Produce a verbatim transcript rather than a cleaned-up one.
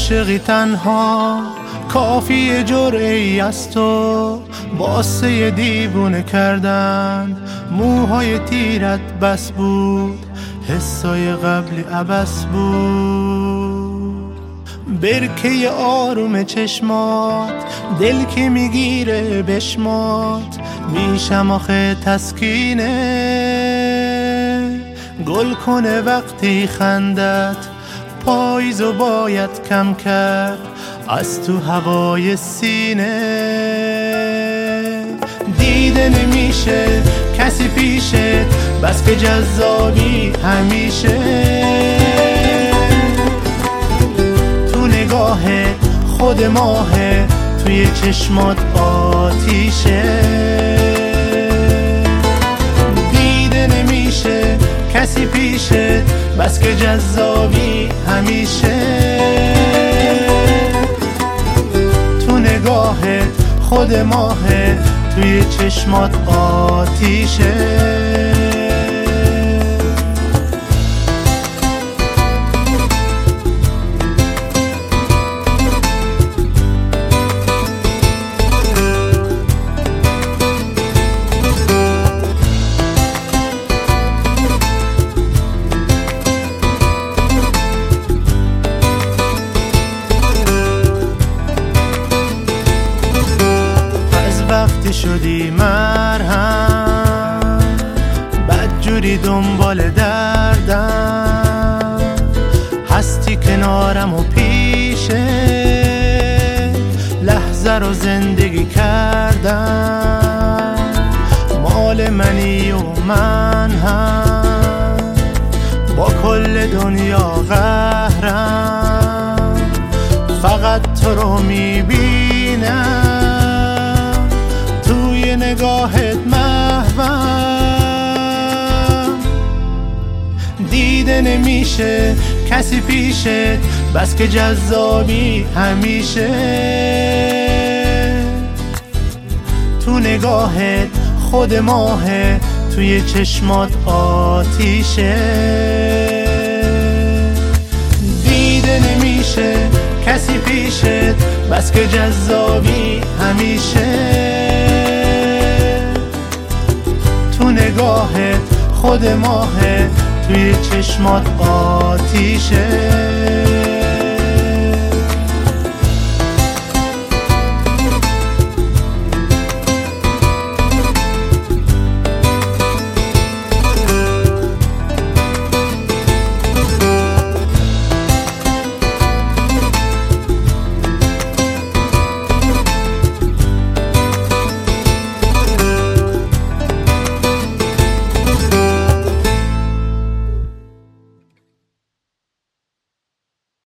عاشقی تنها کافی جرعه‌ای از تو واسه دیوونه کردن. موهای تیرت بس بود، حسای قبلی عبس بود. برکه آروم چشمات دل که میگیره بشمات، میشم آخه تسکینه. گل کنه وقتی خندت، پاییزو باید کم کرد از تو هوای سینه. دیده نمیشه کسی پیشت، بس که جذابی همیشه. تو نگاهت خود ماهه، توی چشمات آتیشه. دیده نمیشه کسی پیشت، بس که جذابی همیشه. تو نگاهت خود ماهه، توی چشمات آتیشه. وقتی شدی مرهم، بدجوری دنبال دردم، هستی کنارم و پیشه، لحظه رو زندگی کردم. مال منی و من هم با کل دنیا قهرم، فقط تو رو میبینم، نگاهت محوم. دیده نمیشه کسی پیشت، بس که جذابی همیشه. تو نگاهت خود ماهه، توی چشمات آتیشه. دیده نمیشه کسی پیشت، بس که جذابی همیشه. تو نگاهت خود ماهه، توی چشمات آتیشه.